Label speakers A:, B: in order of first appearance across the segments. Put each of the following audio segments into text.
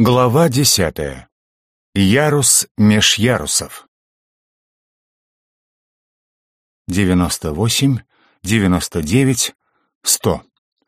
A: Глава 10. Ярус меж ярусов. 98, 99, 100.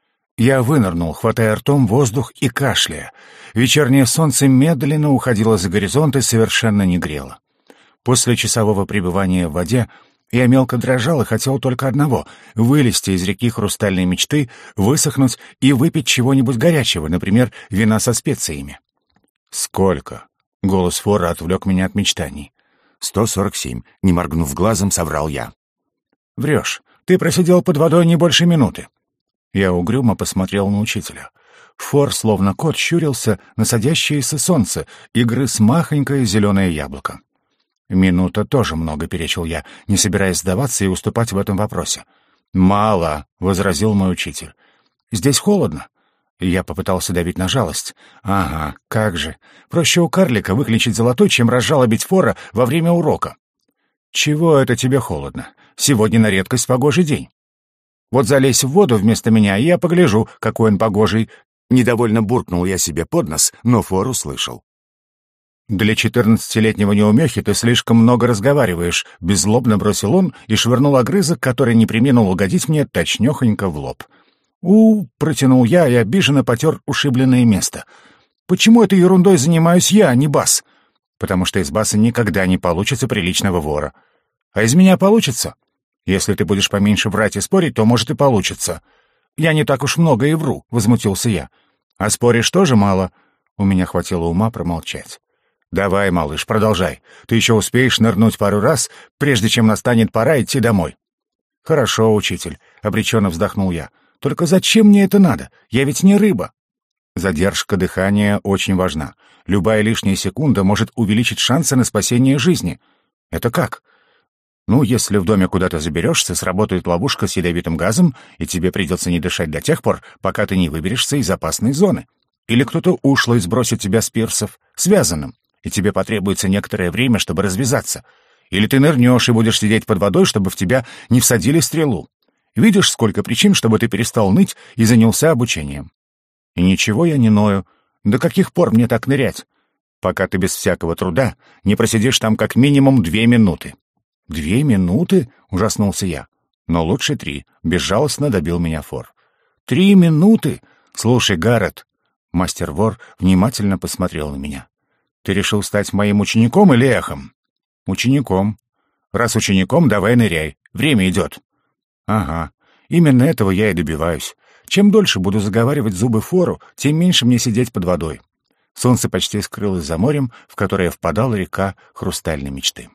A: Я вынырнул, хватая ртом воздух и кашляя. Вечернее солнце медленно уходило за горизонт и совершенно не грело. После часового пребывания в воде я мелко дрожал и хотел только одного — вылезти из реки хрустальной мечты, высохнуть и выпить чего-нибудь горячего, например, вина со специями. «Сколько?» — голос Фора отвлек меня от мечтаний.
B: 147, не моргнув глазом, соврал я.
A: «Врешь. Ты просидел под водой не больше минуты». Я угрюмо посмотрел на учителя. Фор, словно кот, щурился на садящееся солнце и грыз махонькое зеленое яблоко. «Минута тоже много», — перечил я, не собираясь сдаваться и уступать в этом вопросе. «Мало», — возразил мой учитель. «Здесь холодно». Я попытался давить на жалость. «Ага, как же. Проще у карлика выключить золотой, чем разжалобить Фора во время урока». «Чего это тебе холодно? Сегодня на редкость погожий день. Вот залезь в воду вместо меня, и я погляжу, какой он погожий».
B: Недовольно буркнул я себе под нос, но Фор услышал.
A: «Для 14-летнего неумехи ты слишком много разговариваешь», — беззлобно бросил он и швырнул огрызок, который не преминул угодить мне точнёхонько в лоб. Протянул я и обиженно потер ушибленное место. «Почему этой ерундой занимаюсь я, а не Бас?» «Потому что из Баса никогда не получится приличного вора. А из меня получится? Если ты будешь поменьше врать и спорить, то, может, и получится». «Я не так уж много и вру», — возмутился я. «А споришь тоже мало?» У меня хватило ума промолчать. «Давай, малыш, продолжай. Ты еще успеешь нырнуть пару раз, прежде чем настанет пора идти домой». «Хорошо, учитель», — обреченно вздохнул я. «Только зачем мне это надо? Я ведь не рыба». Задержка дыхания очень важна. Любая лишняя секунда может увеличить шансы на спасение жизни. Это как? Если в доме куда-то заберешься, сработает ловушка с ядовитым газом, и тебе придется не дышать до тех пор, пока ты не выберешься из опасной зоны. Или кто-то ушлый сбросит тебя с пирсов, связанным, и тебе потребуется некоторое время, чтобы развязаться. Или ты нырнешь и будешь сидеть под водой, чтобы в тебя не всадили стрелу. Видишь, сколько причин, чтобы ты перестал ныть и занялся обучением. И ничего я не ною. До каких пор мне так нырять? Пока ты без всякого труда не просидишь там как минимум 2 минуты. 2 минуты? — ужаснулся я. Но лучше 3. Безжалостно добил меня Фор. 3 минуты? Слушай, Гаррет. Мастер-вор внимательно посмотрел на меня. Ты решил стать моим учеником или эхом? Учеником. Раз учеником, давай ныряй. Время идет. Ага, именно этого я и добиваюсь. Чем дольше буду заговаривать зубы Фору, тем меньше мне сидеть под водой. Солнце почти скрылось за морем, в которое впадала река хрустальной мечты.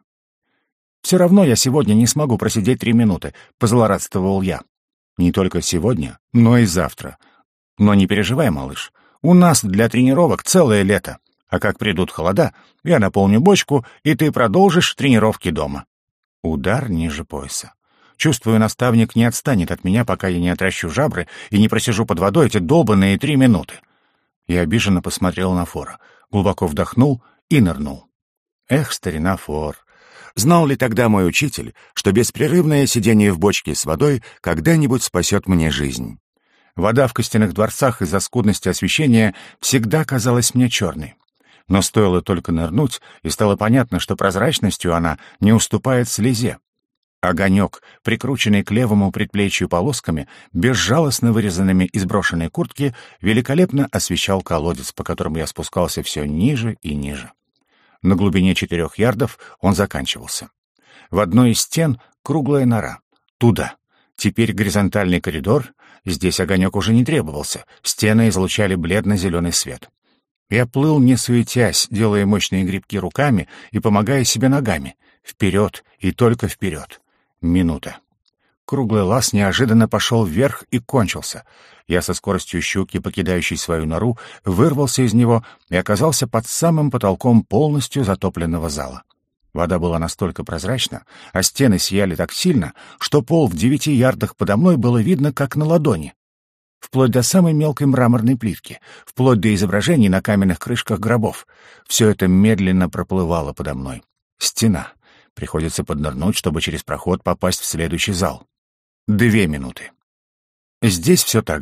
A: «Все равно я сегодня не смогу просидеть 3 минуты», — позлорадствовал я. «Не только сегодня, но и завтра. Но не переживай, малыш, у нас для тренировок целое лето. А как придут холода, я наполню бочку, и ты продолжишь тренировки дома». Удар ниже пояса. Чувствую, наставник не отстанет от меня, пока я не отращу жабры и не просижу под водой эти долбанные 3 минуты. Я обиженно посмотрел на Фора, глубоко вдохнул и нырнул. Эх, старина Фор.
B: Знал ли тогда мой учитель, что беспрерывное сидение в бочке с водой когда-нибудь спасет мне жизнь?
A: Вода в костяных дворцах из-за скудности освещения всегда казалась мне черной. Но стоило только нырнуть, и стало понятно, что прозрачностью она не уступает слезе. Огонек, прикрученный к левому предплечью полосками, безжалостно вырезанными из брошенной куртки, великолепно освещал колодец, по которому я спускался все ниже и ниже. На глубине 4 ярдов он заканчивался. В одной из стен круглая нора. Туда. Теперь горизонтальный коридор. Здесь огонек уже не требовался. Стены излучали бледно-зеленый свет. Я плыл, не суетясь, делая мощные грибки руками и помогая себе ногами. Вперед и только вперед. Минута. Круглый лаз неожиданно пошел вверх и кончился. Я со скоростью щуки, покидающей свою нору, вырвался из него и оказался под самым потолком полностью затопленного зала. Вода была настолько прозрачна, а стены сияли так сильно, что пол в 9 ярдах подо мной было видно как на ладони. Вплоть до самой мелкой мраморной плитки, вплоть до изображений на каменных крышках гробов. Все это медленно проплывало подо мной. Стена. Приходится поднырнуть, чтобы через проход попасть в следующий зал. 2 минуты. Здесь все так же.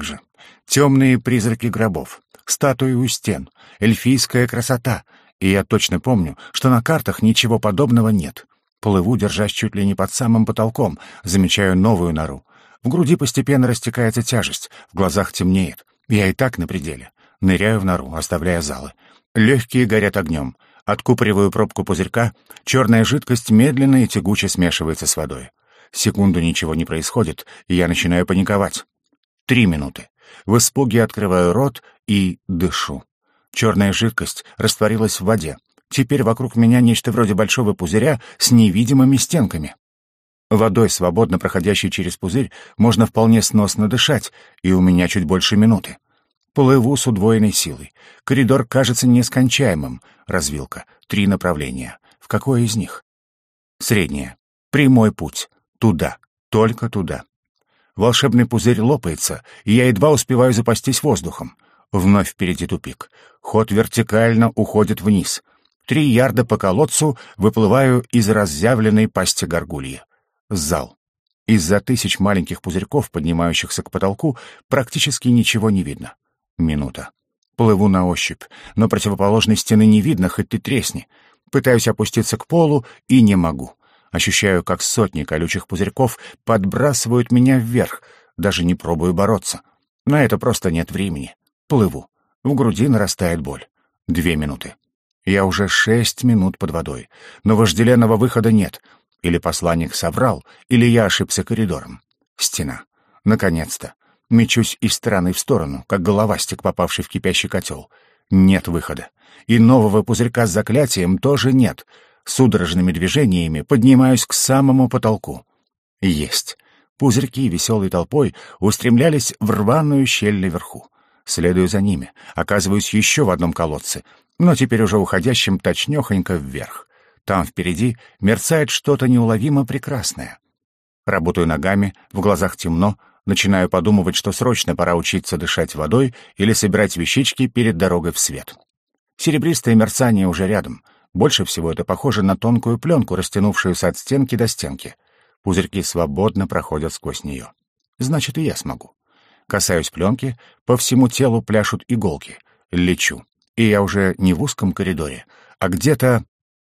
A: Темные призраки гробов, статуи у стен, эльфийская красота. И я точно помню, что на картах ничего подобного нет. Плыву, держась чуть ли не под самым потолком, замечаю новую нору. В груди постепенно растекается тяжесть, в глазах темнеет. Я и так на пределе. Ныряю в нору, оставляя залы. Легкие горят огнем. Откупориваю пробку пузырька, черная жидкость медленно и тягуче смешивается с водой. Секунду ничего не происходит, и я начинаю паниковать. 3 минуты. В испуге открываю рот и дышу. Черная жидкость растворилась в воде. Теперь вокруг меня нечто вроде большого пузыря с невидимыми стенками. Водой, свободно проходящей через пузырь, можно вполне сносно дышать, и у меня чуть больше минуты. Плыву с удвоенной силой. Коридор кажется нескончаемым. Развилка. 3 направления. В какое из них? Среднее. Прямой путь. Туда. Только туда. Волшебный пузырь лопается, и я едва успеваю запастись воздухом. Вновь впереди тупик. Ход вертикально уходит вниз. 3 ярда по колодцу выплываю из разъявленной пасти горгульи. Зал. Из-за тысяч маленьких пузырьков, поднимающихся к потолку, практически ничего не видно. Минута. Плыву на ощупь, но противоположной стены не видно, хоть ты тресни. Пытаюсь опуститься к полу и не могу. Ощущаю, как сотни колючих пузырьков подбрасывают меня вверх. Даже не пробую бороться. На это просто нет времени. Плыву. В груди нарастает боль. 2 минуты. Я уже 6 минут под водой, но вожделенного выхода нет. Или посланник соврал, или я ошибся коридором. Стена. Наконец-то. Мечусь из стороны в сторону, как головастик, попавший в кипящий котел. Нет выхода. И нового пузырька с заклятием тоже нет. Судорожными движениями поднимаюсь к самому потолку. Есть. Пузырьки веселой толпой устремлялись в рваную щель наверху. Следую за ними. Оказываюсь еще в одном колодце, но теперь уже уходящим точнёхонько вверх. Там впереди мерцает что-то неуловимо прекрасное. Работаю ногами, в глазах темно, начинаю подумывать, что срочно пора учиться дышать водой или собирать вещички перед дорогой в свет. Серебристое мерцание уже рядом. Больше всего это похоже на тонкую пленку, растянувшуюся от стенки до стенки. Пузырьки свободно проходят сквозь нее. Значит, и я смогу. Касаюсь пленки, по всему телу пляшут иголки. Лечу. И я уже не в узком коридоре, а где-то...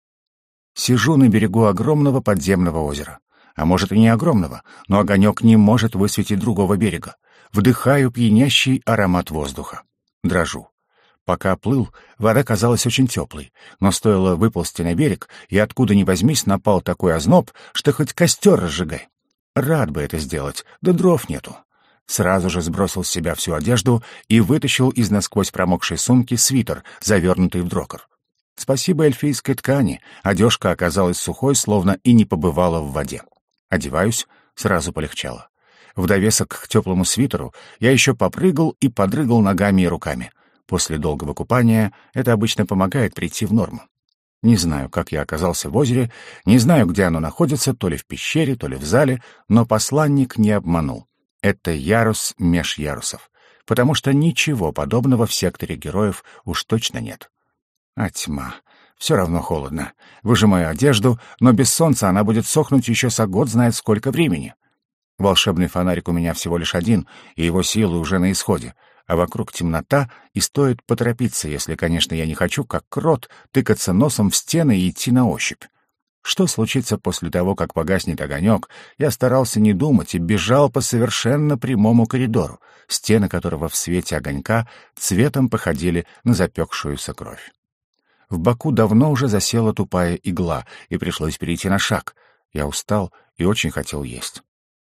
A: Сижу на берегу огромного подземного озера. А может, и не огромного, но огонек не может высветить другого берега. Вдыхаю пьянящий аромат воздуха. Дрожу. Пока плыл, вода казалась очень теплой, но стоило выползти на берег, и откуда ни возьмись напал такой озноб, что хоть костер разжигай. Рад бы это сделать, да дров нету. Сразу же сбросил с себя всю одежду и вытащил из насквозь промокшей сумки свитер, завернутый в дрокер. Спасибо эльфийской ткани, одежка оказалась сухой, словно и не побывала в воде. Одеваюсь, сразу полегчало. В довесок к теплому свитеру я еще попрыгал и подрыгал ногами и руками. После долгого купания это обычно помогает прийти в норму. Не знаю, как я оказался в озере, не знаю, где оно находится, то ли в пещере, то ли в зале, но посланник не обманул. Это ярус меж ярусов, потому что ничего подобного в секторе героев уж точно нет. А тьма. Все равно холодно. Выжимаю одежду, но без солнца она будет сохнуть еще со год знает сколько времени. Волшебный фонарик у меня всего лишь один, и его силы уже на исходе. А вокруг темнота, и стоит поторопиться, если, конечно, я не хочу, как крот, тыкаться носом в стены и идти на ощупь. Что случится после того, как погаснет огонек, я старался не думать и бежал по совершенно прямому коридору, стены которого в свете огонька цветом походили на запекшуюся кровь. В боку давно уже засела тупая игла, и пришлось перейти на шаг. Я устал и очень хотел есть.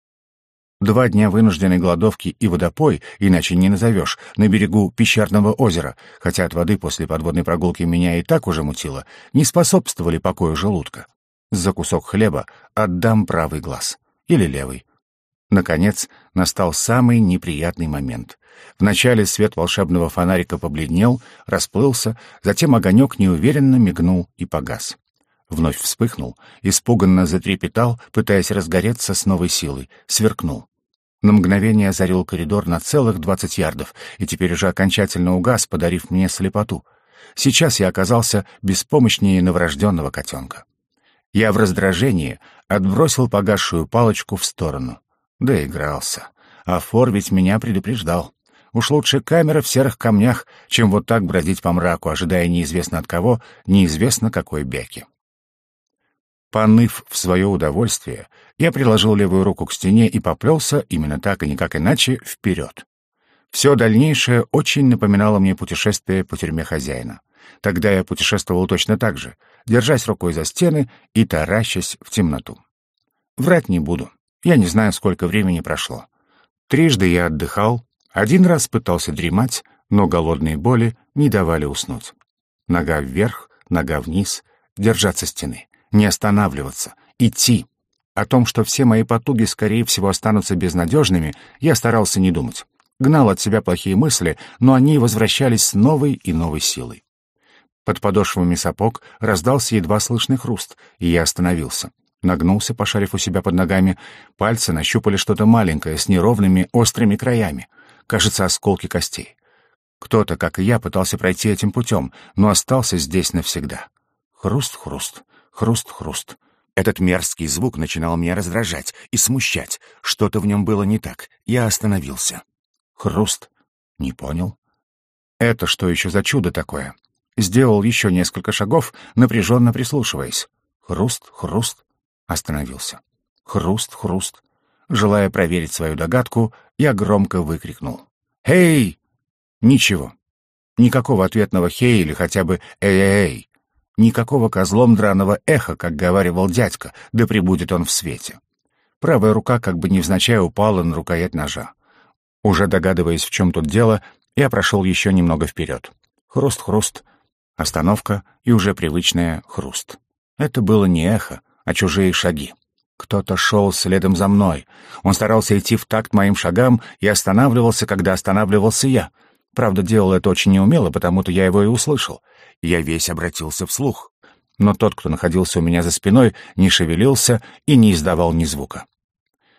A: 2 дня вынужденной голодовки и водопой, иначе не назовешь, на берегу пещерного озера, хотя от воды после подводной прогулки меня и так уже мутило, не способствовали покою желудка. За кусок хлеба отдам правый глаз. Или левый. Наконец, настал самый неприятный момент. Вначале свет волшебного фонарика побледнел, расплылся, затем огонек неуверенно мигнул и погас. Вновь вспыхнул, испуганно затрепетал, пытаясь разгореться с новой силой, сверкнул. На мгновение озарил коридор на целых 20 ярдов, и теперь уже окончательно угас, подарив мне слепоту. Сейчас я оказался беспомощнее новорожденного котенка. Я в раздражении отбросил погасшую палочку в сторону. Доигрался. А Фор ведь меня предупреждал. Уж лучше камера в серых камнях, чем вот так бродить по мраку, ожидая неизвестно от кого, неизвестно какой бяки. Поныв в свое удовольствие, я приложил левую руку к стене и поплелся, именно так и никак иначе, вперед. Все дальнейшее очень напоминало мне путешествие по тюрьме хозяина. Тогда я путешествовал точно так же, держась рукой за стены и таращась в темноту. Врать не буду. Я не знаю, сколько времени прошло. Трижды я отдыхал, один раз пытался дремать, но голодные боли не давали уснуть. Нога вверх, нога вниз, держаться стены, не останавливаться, идти. О том, что все мои потуги, скорее всего, останутся безнадежными, я старался не думать. Гнал от себя плохие мысли, но они возвращались с новой и новой силой. Под подошвами сапог раздался едва слышный хруст, и я остановился. Нагнулся, пошарив у себя под ногами. Пальцы нащупали что-то маленькое с неровными острыми краями. Кажется, осколки костей. Кто-то, как и я, пытался пройти этим путем, но остался здесь навсегда. Хруст-хруст, хруст-хруст.
B: Этот мерзкий звук начинал меня раздражать и смущать. Что-то в нем было не так. Я остановился.
A: Хруст. Не понял. Это что еще за чудо такое? Сделал еще несколько шагов, напряженно прислушиваясь. Хруст, хруст. Остановился. Хруст, хруст. Желая проверить свою догадку, я громко выкрикнул. «Эй!» Ничего. Никакого ответного «хей» или хотя бы «эй-эй-эй». Никакого козлом драного эха, как говаривал дядька, да пребудет он в свете. Правая рука как бы невзначай упала на рукоять ножа. Уже догадываясь, в чем тут дело, я прошел еще немного вперед. Хруст-хруст. Остановка и уже привычная хруст. Это было не эхо, а чужие шаги. Кто-то шел следом за мной. Он старался идти в такт моим шагам и останавливался, когда останавливался я. Правда, делал это очень неумело, потому-то я его и услышал. Я весь обратился вслух. Но тот, кто находился у меня за спиной, не шевелился и не издавал ни звука.